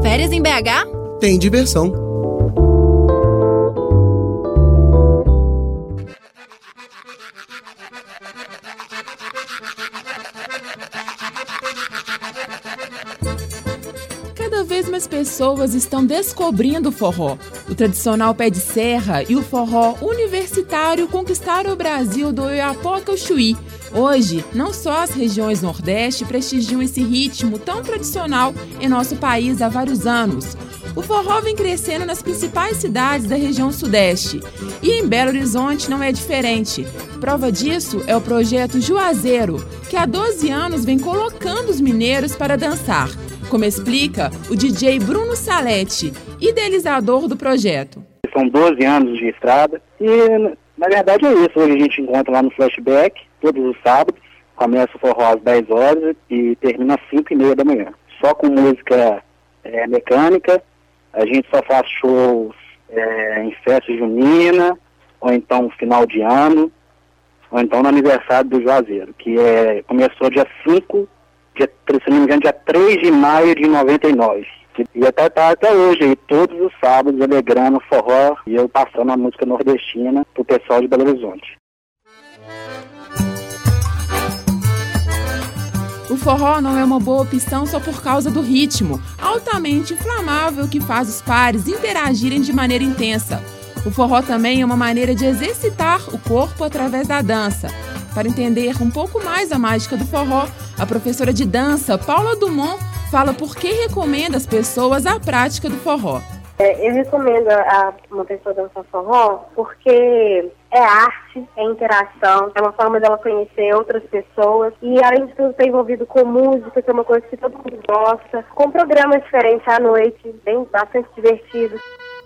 Férias em BH? Tem diversão. Cada vez mais pessoas estão descobrindo o forró. O tradicional pé de serra e o forró universitário conquistaram o Brasil do Oiapoque ao Chuí. Hoje, não só as regiões Nordeste prestigiam esse ritmo tão tradicional em nosso país há vários anos. O forró vem crescendo nas principais cidades da região Sudeste. E em Belo Horizonte não é diferente. Prova disso é o projeto Juazeiro, que há 12 anos vem colocando os mineiros para dançar. Como explica o DJ Bruno Salete, idealizador do projeto. São 12 anos de estrada e, na verdade, é isso. Hoje a gente encontra lá no Flashback, todos os sábados. Começa o forró às 10 horas e termina às 5h30 da manhã. Só com música mecânica. A gente só faz shows em festa junina, ou então final de ano, ou então no aniversário do Juazeiro, que começou dia 5, se não me engano, dia 3 de maio de 99. E até hoje, aí, todos os sábados, alegrando o forró e eu passando a música nordestina pro pessoal de Belo Horizonte. O forró não é uma boa opção só por causa do ritmo, altamente inflamável que faz os pares interagirem de maneira intensa. O forró também é uma maneira de exercitar o corpo através da dança. Para entender um pouco mais a mágica do forró, a professora de dança, Paula Dumont, fala por que recomenda às pessoas a prática do forró. Eu recomendo a uma pessoa dançar forró porque é arte, é interação, é uma forma dela conhecer outras pessoas e, além de tudo, estar envolvido com música, que é uma coisa que todo mundo gosta, com programas diferentes à noite, bem bastante divertidos.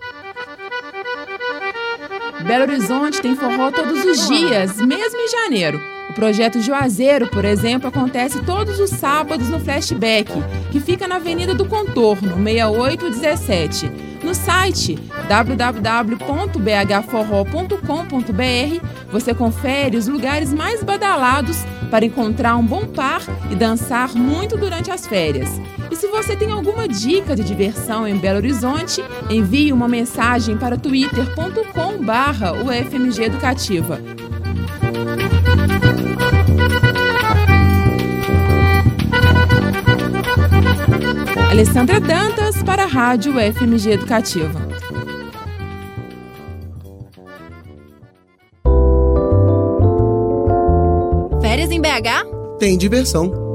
Belo Horizonte tem forró todos os dias, mesmo em janeiro. O projeto Juazeiro, por exemplo, acontece todos os sábados no Flashback, que fica na Avenida do Contorno, 6817. No site www.bhforró.com.br você confere os lugares mais badalados para encontrar um bom par e dançar muito durante as férias. E se você tem alguma dica de diversão em Belo Horizonte, envie uma mensagem para twitter.com/UFMG Educativa. Alessandra Dantas para a Rádio UFMG Educativa. Férias em BH? Tem diversão.